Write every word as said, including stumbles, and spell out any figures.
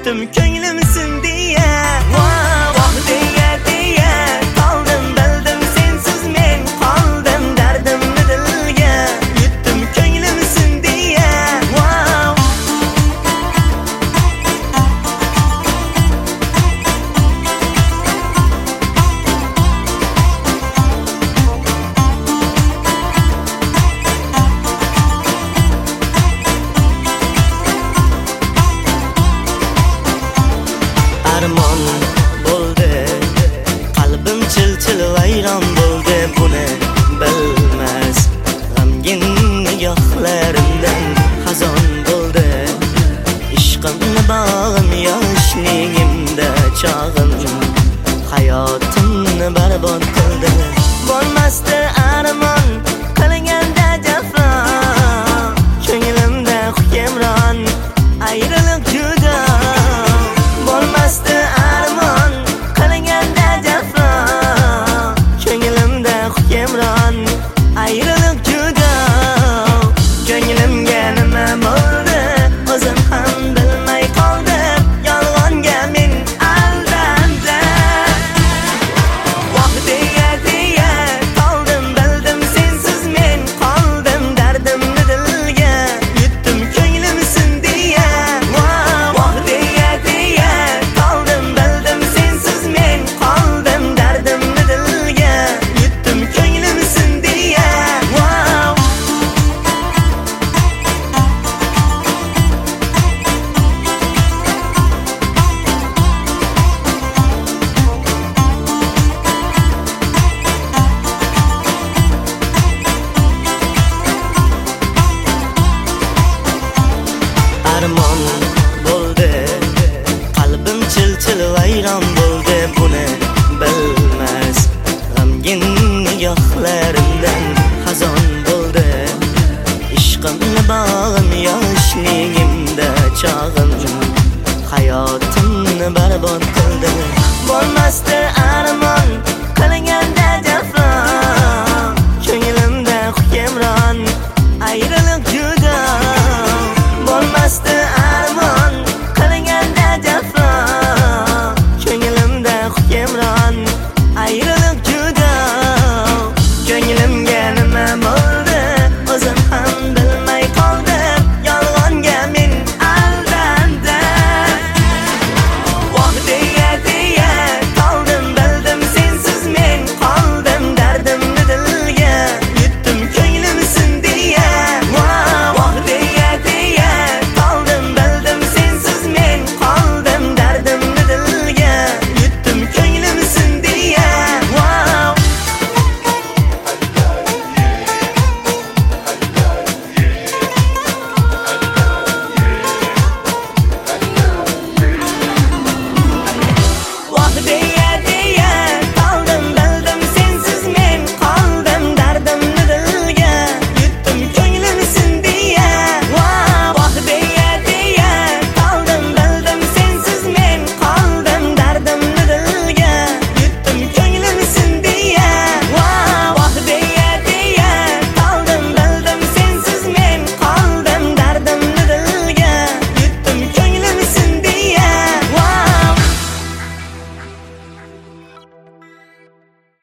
yutdim ko'nglimsin deya. Voh deya deya qoldim, bildim sensiz men qoldim, dardimni dilga yutdim ko'nglimsin deya. Armon bo'ldi, qalbim chil-chil vayron bo'ldi, buni bilmas g'amgin nigohlarimdan xazon bo'ldi. Ishqimni bog'im yoshligimda chog'im hayotimni barbod qildi. Bo'lmasdi armon qilganda jafo, ko'nglimda hukmron ayriliq juda. Bo'lmasdi armon qilganda jafo, ko'nglimda hukmron ayriliq juda. Ko'nglimga nima bo'ldi o'zim ham bilmay qoldim, yolg'onga men aldandim. Voh deya deya qoldim, bildim sensiz men qoldim, dardimni dilga yutdim ko'nglimsin deya. Voh deya deya qoldim, bildim sensiz men qoldim, dardimni dilga yutdim ko'nglimsin deya. Armon bo'ldi, qalbim chil-chil vayron bo'ldi, buni bilmas g'amgin nigohlarimdan xazon bo'ldi. Ishqimni bog'im yoshligimda chog'im hayotimni barbod qildi. Bo'lmasdi armon